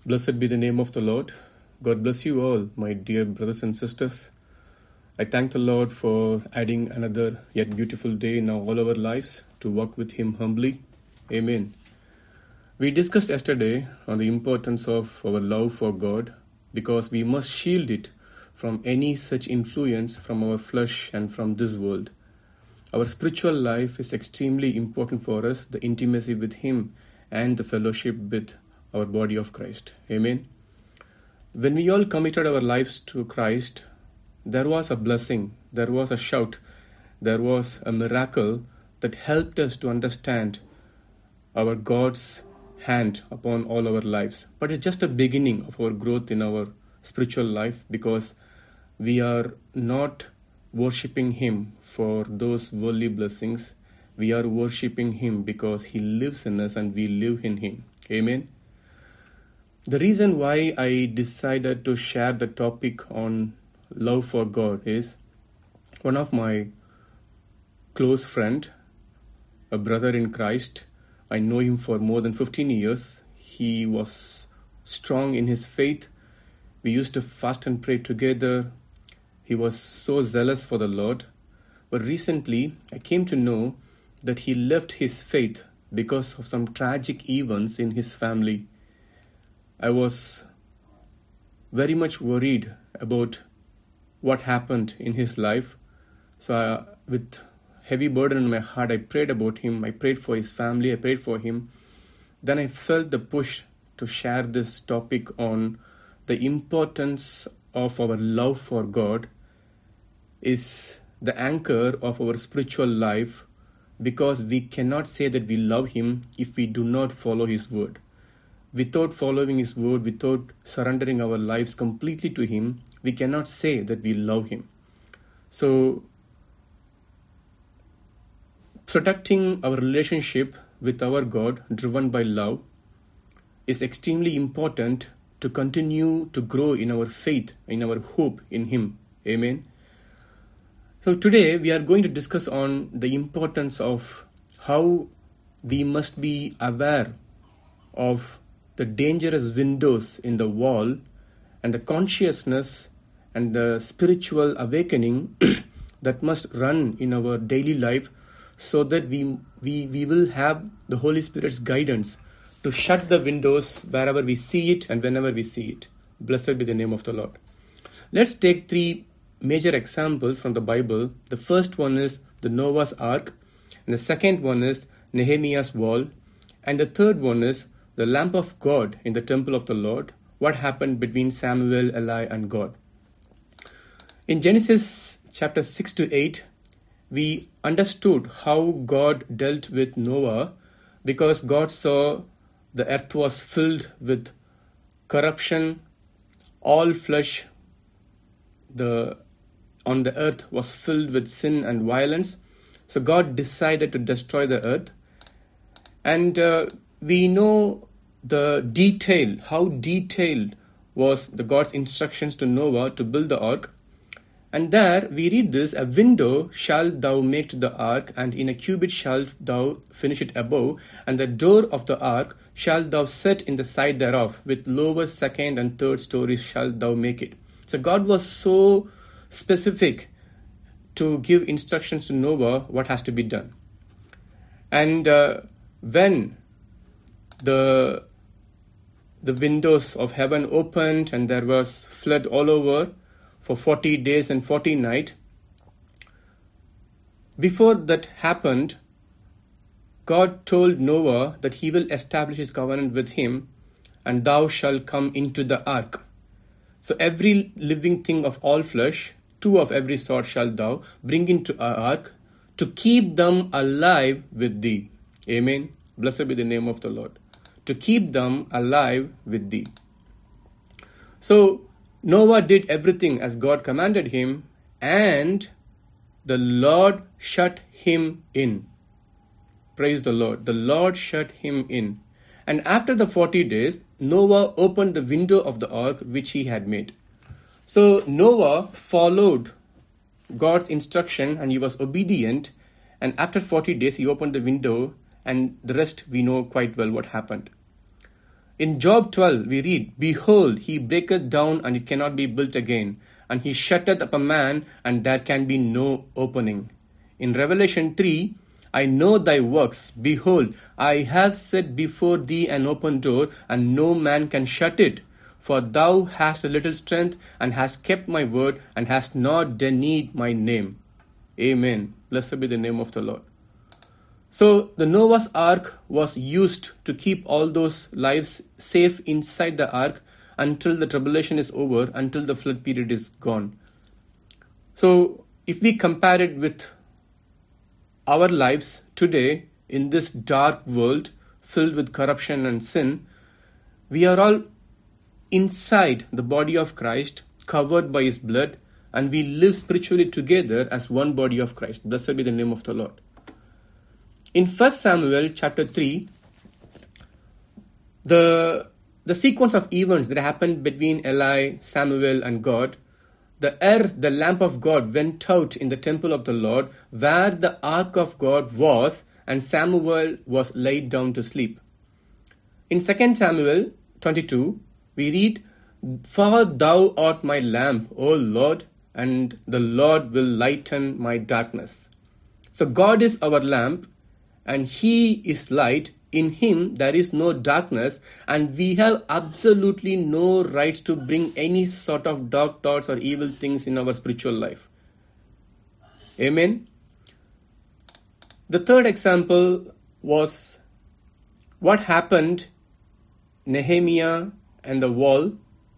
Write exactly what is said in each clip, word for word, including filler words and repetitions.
Blessed be the name of the Lord. God bless you all, my dear brothers and sisters. I thank the Lord for adding another yet beautiful day in all our lives to walk with Him humbly. Amen. We discussed yesterday on the importance of our love for God because we must shield it from any such influence from our flesh and from this world. Our spiritual life is extremely important for us, the intimacy with Him and the fellowship with our body of Christ. Amen. When we all committed our lives to Christ, there was a blessing, there was a shout, there was a miracle that helped us to understand our God's hand upon all our lives. But it's just a beginning of our growth in our spiritual life because we are not worshipping Him for those worldly blessings. We are worshipping Him because He lives in us and we live in Him. Amen. The reason why I decided to share the topic on love for God is one of my close friend, a brother in Christ. I know him for more than fifteen years. He was strong in his faith. We used to fast and pray together. He was so zealous for the Lord. But recently, I came to know that he left his faith because of some tragic events in his family. I was very much worried about what happened in his life. So I, with heavy burden in my heart, I prayed about him. I prayed for his family. I prayed for him. Then I felt the push to share this topic on the importance of our love for God is the anchor of our spiritual life, because we cannot say that we love Him if we do not follow His word. Without following His word, without surrendering our lives completely to Him, we cannot say that we love Him. So, protecting our relationship with our God, driven by love, is extremely important to continue to grow in our faith, in our hope in Him. Amen. So today we are going to discuss on the importance of how we must be aware of the dangerous windows in the wall and the consciousness and the spiritual awakening that must run in our daily life, so that we, we, we will have the Holy Spirit's guidance to shut the windows wherever we see it and whenever we see it. Blessed be the name of the Lord. Let's take three major examples from the Bible. The first one is the Noah's Ark, and the second one is Nehemiah's wall, and the third one is the lamp of God in the temple of the Lord. What happened between Samuel, Eli, and God? In Genesis chapter six to eight, we understood how God dealt with Noah, because God saw the earth was filled with corruption. All flesh the on the earth was filled with sin and violence. So God decided to destroy the earth. And uh, we know the detail, how detailed was the God's instructions to Noah to build the ark. And there we read this: a window shalt thou make to the ark, and in a cubit shalt thou finish it above, and the door of the ark shalt thou set in the side thereof, with lower, second, and third stories shalt thou make it. So God was so specific to give instructions to Noah what has to be done. And uh, when the the windows of heaven opened and there was flood all over for forty days and forty nights, before that happened, God told Noah that He will establish His covenant with him, and thou shalt come into the ark. So every living thing of all flesh, two of every sort shalt thou bring into our ark, to keep them alive with thee. Amen. Blessed be the name of the Lord. To keep them alive with thee. So Noah did everything as God commanded him, and the Lord shut him in. Praise the Lord. The Lord shut him in. And after the forty days, Noah opened the window of the ark which he had made. So Noah followed God's instruction and he was obedient. And after forty days, he opened the window, and the rest we know quite well what happened. In Job twelve, we read, Behold, he breaketh down, and it cannot be built again. And he shutteth up a man, and there can be no opening. In Revelation three, I know thy works. Behold, I have set before thee an open door, and no man can shut it. For thou hast a little strength, and hast kept my word, and hast not denied my name. Amen. Blessed be the name of the Lord. So the Noah's Ark was used to keep all those lives safe inside the ark until the tribulation is over, until the flood period is gone. So if we compare it with our lives today in this dark world filled with corruption and sin, we are all inside the body of Christ, covered by his blood, and we live spiritually together as one body of Christ. Blessed be the name of the Lord. In First Samuel chapter three, the, the sequence of events that happened between Eli, Samuel, and God, the air, the lamp of God went out in the temple of the Lord, where the ark of God was, and Samuel was laid down to sleep. In Second Samuel twenty-two, we read, For thou art my lamp, O Lord, and the Lord will lighten my darkness. So God is our lamp, and he is light. In him there is no darkness, and we have absolutely no right to bring any sort of dark thoughts or evil things in our spiritual life. Amen. The third example was what happened Nehemiah and the wall.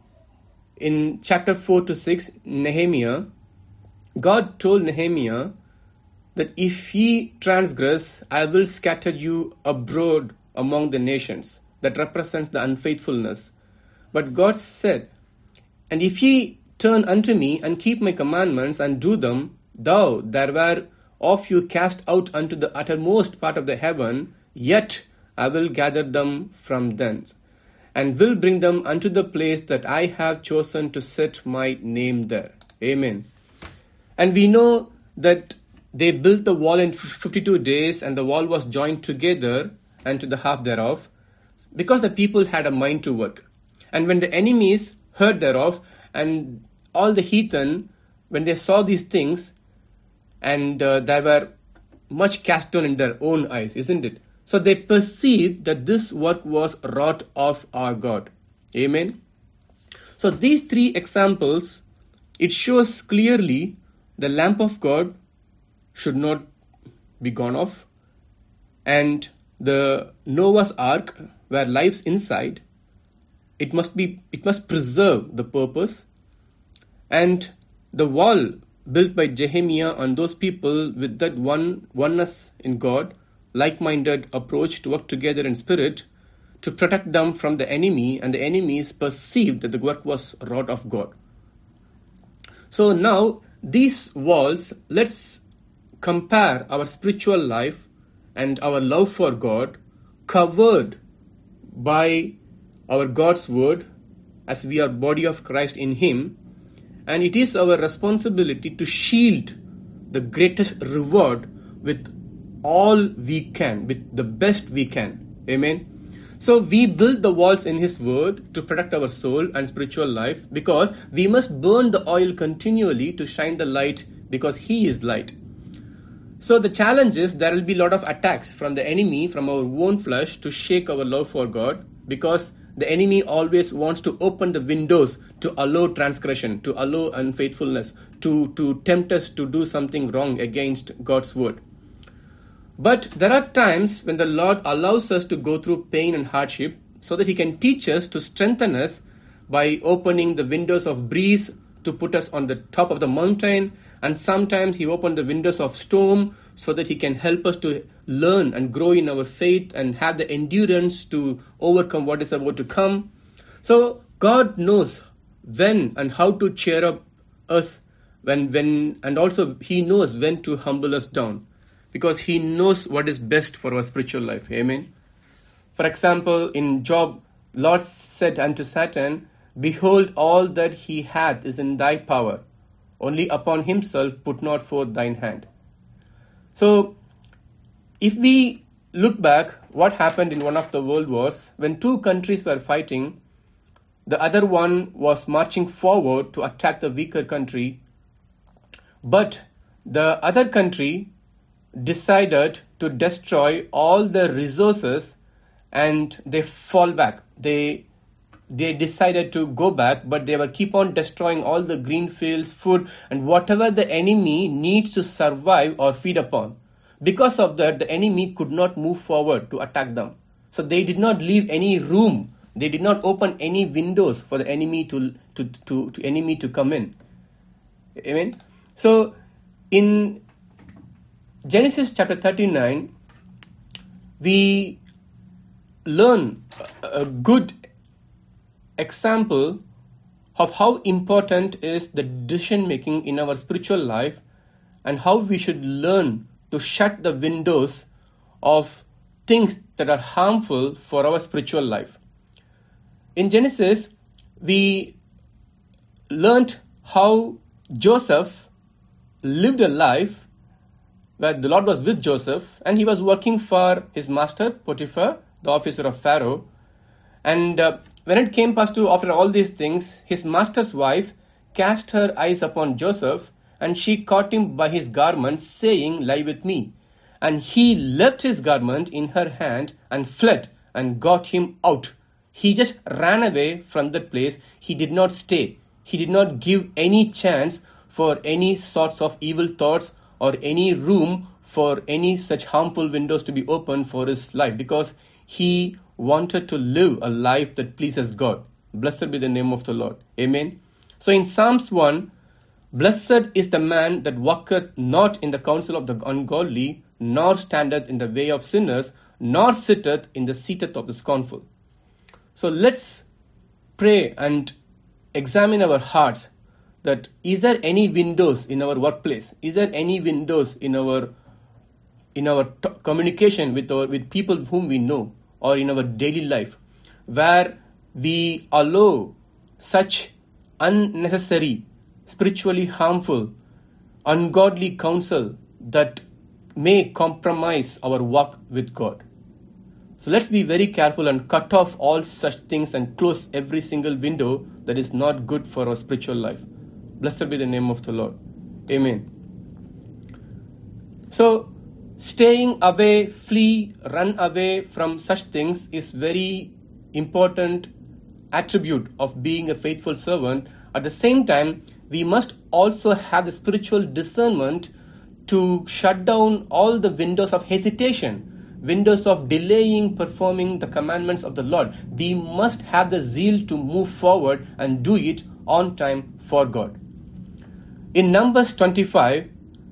In chapter four to six, Nehemiah, God told Nehemiah that if ye transgress, I will scatter you abroad among the nations. That represents the unfaithfulness. But God said, And if ye turn unto me and keep my commandments and do them, though there were of you cast out unto the uttermost part of the heaven, yet I will gather them from thence, and will bring them unto the place that I have chosen to set my name there. Amen. And we know that they built the wall in fifty-two days, and the wall was joined together and to the half thereof, because the people had a mind to work. And when the enemies heard thereof, and all the heathen, when they saw these things, and uh, they were much cast down in their own eyes, isn't it? So they perceived that this work was wrought of our God. Amen. So these three examples, it shows clearly the lamp of God should not be gone off, and the Noah's Ark, where life's inside, it must be it must preserve the purpose, and the wall built by Nehemiah on those people with that one oneness in God, like-minded approach to work together in spirit, to protect them from the enemy, and the enemies perceived that the work was wrought of God. So now these walls, let's compare our spiritual life and our love for God, covered by our God's word, as we are body of Christ in him, and it is our responsibility to shield the greatest reward with all we can, with the best we can. Amen. So we build the walls in his word to protect our soul and spiritual life, because we must burn the oil continually to shine the light, because he is light. So the challenge is there will be a lot of attacks from the enemy, from our own flesh, to shake our love for God, because the enemy always wants to open the windows to allow transgression, to allow unfaithfulness, to, to tempt us to do something wrong against God's word. But there are times when the Lord allows us to go through pain and hardship so that he can teach us, to strengthen us by opening the windows of breeze to put us on the top of the mountain. And sometimes he opened the windows of storm so that he can help us to learn and grow in our faith and have the endurance to overcome what is about to come. So God knows when and how to cheer up us, when, when, and also he knows when to humble us down, because he knows what is best for our spiritual life. Amen. For example, in Job, Lord said unto Satan, Behold, all that he hath is in thy power. Only upon himself put not forth thine hand. So, if we look back, what happened in one of the world wars, when two countries were fighting, the other one was marching forward to attack the weaker country, but the other country decided to destroy all the resources and they fall back. They they decided to go back, but they will keep on destroying all the green fields, food, and whatever the enemy needs to survive or feed upon. Because of that, the enemy could not move forward to attack them. So they did not leave any room. They did not open any windows for the enemy to to to, to enemy to come in. Amen. So in Genesis chapter thirty-nine, we learn a good example of how important is the decision making in our spiritual life and how we should learn to shut the windows of things that are harmful for our spiritual life. In Genesis, we learned how Joseph lived a life where the Lord was with Joseph and he was working for his master, Potiphar, the officer of Pharaoh. And uh, when it came past to, after all these things, his master's wife cast her eyes upon Joseph, and she caught him by his garment, saying, "Lie with me." And he left his garment in her hand and fled and got him out. He just ran away from that place. He did not stay. He did not give any chance for any sorts of evil thoughts or any room for any such harmful windows to be opened for his life, because he wanted to live a life that pleases God. Blessed be the name of the Lord. Amen. So in Psalms one, blessed is the man that walketh not in the counsel of the ungodly, nor standeth in the way of sinners, nor sitteth in the seat of the scornful. So let's pray and examine our hearts, that is there any windows in our workplace? Is there any windows in our in our t- communication with our with people whom we know, or in our daily life, where we allow such unnecessary, spiritually harmful, ungodly counsel that may compromise our walk with God? So let's be very careful and cut off all such things and close every single window that is not good for our spiritual life. Blessed be the name of the Lord. Amen. So, staying away, flee, run away from such things is very important attribute of being a faithful servant. At the same time, we must also have the spiritual discernment to shut down all the windows of hesitation, windows of delaying performing the commandments of the Lord. We must have the zeal to move forward and do it on time for God. In Numbers twenty-five,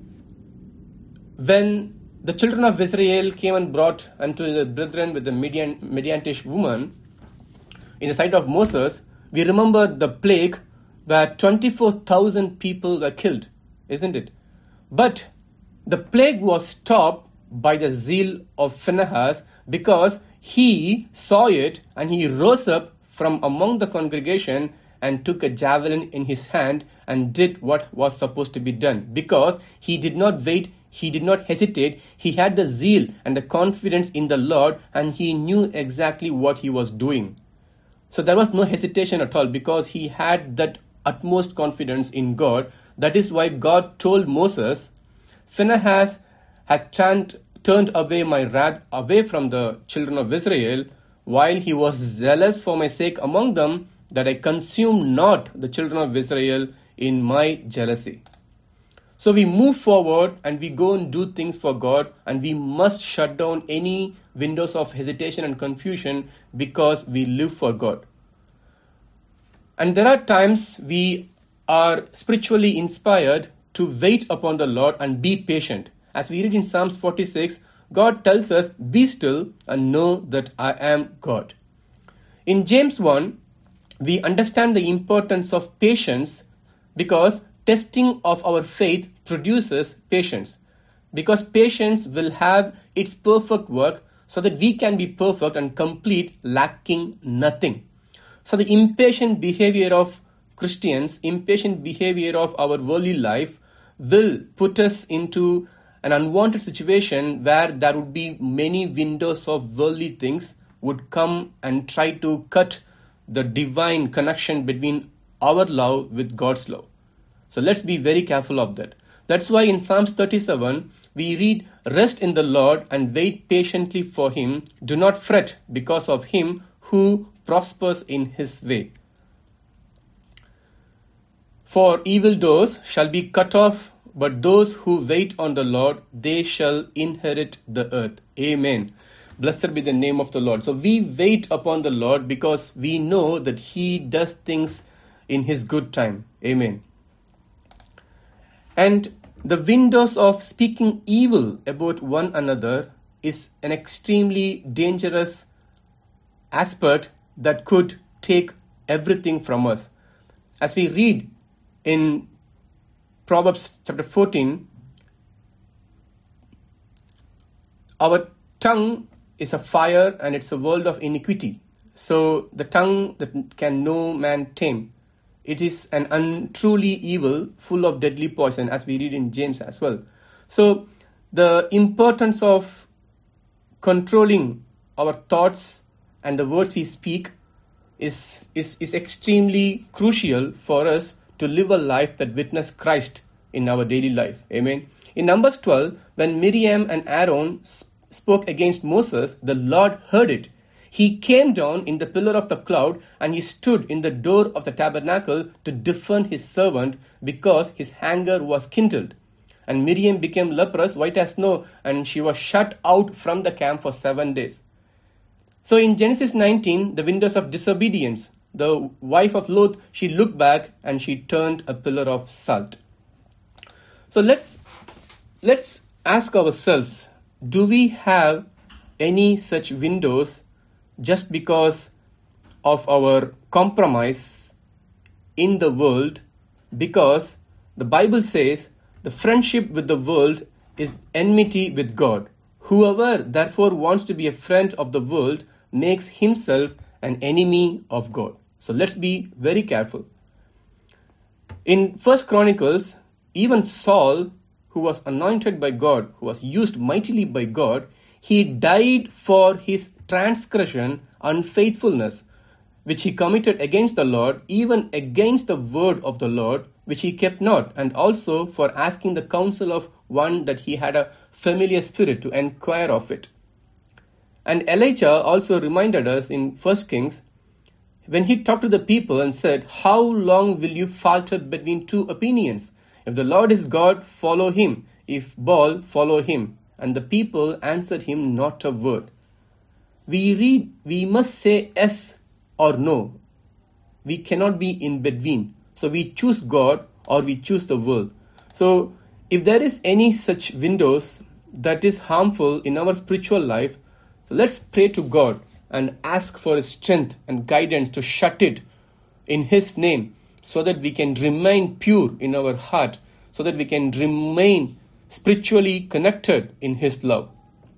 when the children of Israel came and brought unto the brethren with the Midian, Midianitish woman in the sight of Moses, we remember the plague where twenty-four thousand people were killed, isn't it? But the plague was stopped by the zeal of Phinehas, because he saw it and he rose up from among the congregation and took a javelin in his hand and did what was supposed to be done, because he did not wait, he did not hesitate. He had the zeal and the confidence in the Lord, and he knew exactly what he was doing. So there was no hesitation at all, because he had that utmost confidence in God. That is why God told Moses, Phinehas had turned, turned away my wrath away from the children of Israel, while he was zealous for my sake among them, that I consume not the children of Israel in my jealousy. So we move forward and we go and do things for God, and we must shut down any windows of hesitation and confusion, because we live for God. And there are times we are spiritually inspired to wait upon the Lord and be patient. As we read in Psalms forty-six, God tells us, "Be still and know that I am God." In James one, we understand the importance of patience, because testing of our faith produces patience. Because patience will have its perfect work, so that we can be perfect and complete, lacking nothing. So the impatient behavior of Christians, impatient behavior of our worldly life will put us into an unwanted situation where there would be many windows of worldly things would come and try to cut the divine connection between our love with God's love. So let's be very careful of that. That's why in Psalms thirty-seven, we read, "Rest in the Lord and wait patiently for him. Do not fret because of him who prospers in his way. For evildoers shall be cut off, but those who wait on the Lord, they shall inherit the earth." Amen. Blessed be the name of the Lord. So we wait upon the Lord because we know that he does things in his good time. Amen. And the windows of speaking evil about one another is an extremely dangerous aspect that could take everything from us. As we read in Proverbs chapter fourteen, our tongue is a fire and it's a world of iniquity. So the tongue that can no man tame. It is an untruly evil, full of deadly poison, as we read in James as well. So the importance of controlling our thoughts and the words we speak is, is, is extremely crucial for us to live a life that witness Christ in our daily life. Amen. In Numbers twelve, when Miriam and Aaron sp- spoke against Moses, the Lord heard it. He came down in the pillar of the cloud and he stood in the door of the tabernacle to defend his servant because his anger was kindled. And Miriam became leprous, white as snow, and she was shut out from the camp for seven days. So in Genesis nineteen, the windows of disobedience, the wife of Lot, she looked back and she turned a pillar of salt. So let's let's ask ourselves, do we have any such windows just because of our compromise in the world? Because the Bible says the friendship with the world is enmity with God. Whoever therefore wants to be a friend of the world makes himself an enemy of God. So let's be very careful. In First Chronicles, even Saul, who was anointed by God, who was used mightily by God, he died for his transgression, unfaithfulness, which he committed against the Lord, even against the word of the Lord, which he kept not, and also for asking the counsel of one that he had a familiar spirit to inquire of it. And Elijah also reminded us in First Kings, when he talked to the people and said, "How long will you falter between two opinions? If the Lord is God, follow him. If Baal, follow him." And the people answered him not a word. We read, we must say yes or no. We cannot be in between. So we choose God or we choose the world. So if there is any such windows that is harmful in our spiritual life, so let's pray to God and ask for his strength and guidance to shut it in his name, so that we can remain pure in our heart, so that we can remain spiritually connected in his love.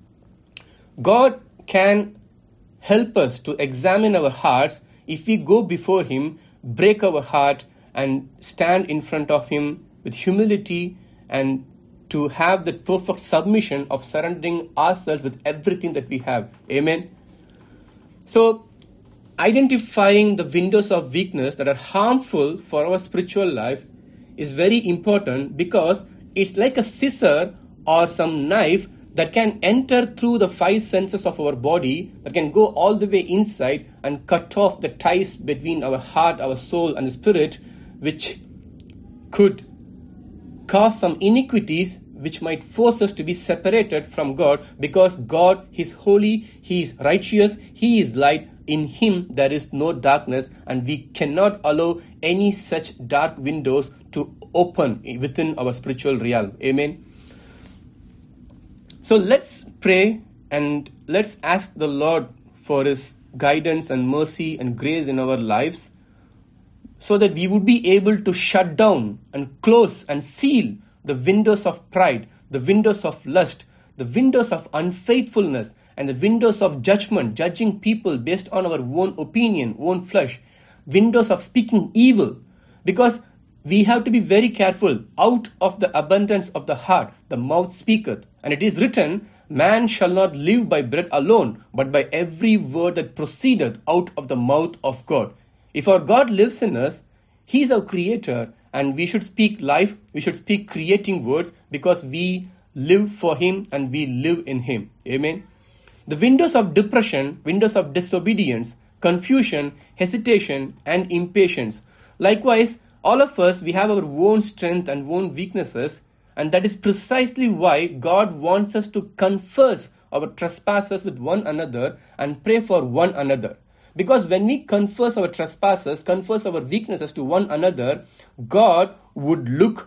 God can help us to examine our hearts if we go before him, break our heart, and stand in front of him with humility and to have the perfect submission of surrendering ourselves with everything that we have. Amen. So, identifying the windows of weakness that are harmful for our spiritual life is very important, because it's like a scissor or some knife that can enter through the five senses of our body, that can go all the way inside and cut off the ties between our heart, our soul, and the spirit, which could cause some iniquities which might force us to be separated from God, because God is holy, he is righteous, he is light, in him there is no darkness, and we cannot allow any such dark windows to open within our spiritual realm. Amen. So let's pray and let's ask the Lord for his guidance and mercy and grace in our lives, so that we would be able to shut down and close and seal the windows of pride, the windows of lust, the windows of unfaithfulness, and the windows of judgment, judging people based on our own opinion, own flesh, windows of speaking evil. Because we have to be very careful. Out of the abundance of the heart, the mouth speaketh. And it is written, man shall not live by bread alone, but by every word that proceedeth out of the mouth of God. If our God lives in us, He is our creator, and we should speak life, we should speak creating words, because we live for Him and we live in Him. Amen. The windows of depression, windows of disobedience, confusion, hesitation, and impatience. Likewise, all of us, we have our own strength and own weaknesses, and that is precisely why God wants us to confess our trespasses with one another and pray for one another. Because when we confess our trespasses, confess our weaknesses to one another, God would look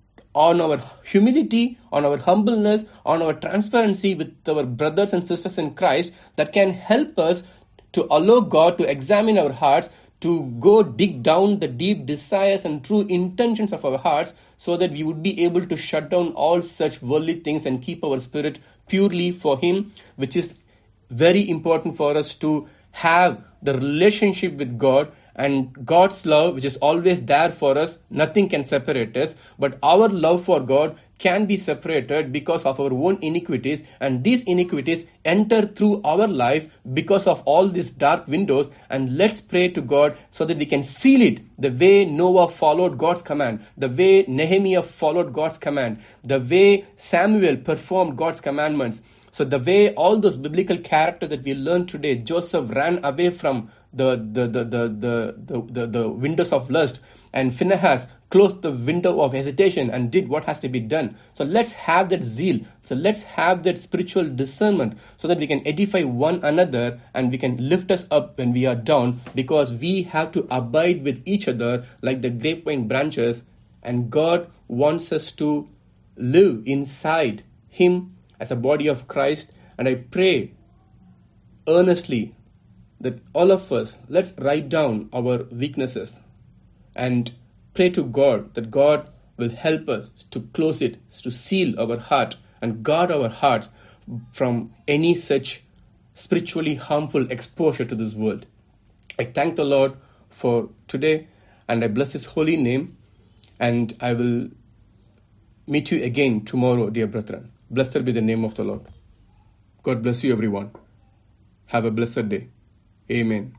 on our humility, on our humbleness, on our transparency with our brothers and sisters in Christ, that can help us to allow God to examine our hearts, to go dig down the deep desires and true intentions of our hearts, so that we would be able to shut down all such worldly things and keep our spirit purely for Him, which is very important for us to have the relationship with God. And God's love, which is always there for us, nothing can separate us. But our love for God can be separated because of our own iniquities. And these iniquities enter through our life because of all these dark windows. And let's pray to God so that we can seal it the way Noah followed God's command, the way Nehemiah followed God's command, the way Samuel performed God's commandments. So the way all those biblical characters that we learned today, Joseph ran away from the the the the the, the, the, the windows of lust, and Phinehas closed the window of hesitation and did what has to be done. So let's have that zeal. So let's have that spiritual discernment, so that we can edify one another and we can lift us up when we are down, because we have to abide with each other like the grapevine branches, and God wants us to live inside Him as a body of Christ. And I pray earnestly that all of us, let's write down our weaknesses and pray to God that God will help us to close it, to seal our heart and guard our hearts from any such spiritually harmful exposure to this world. I thank the Lord for today, and I bless His holy name, and I will meet you again tomorrow, dear brethren. Blessed be the name of the Lord. God bless you, everyone. Have a blessed day. Amen.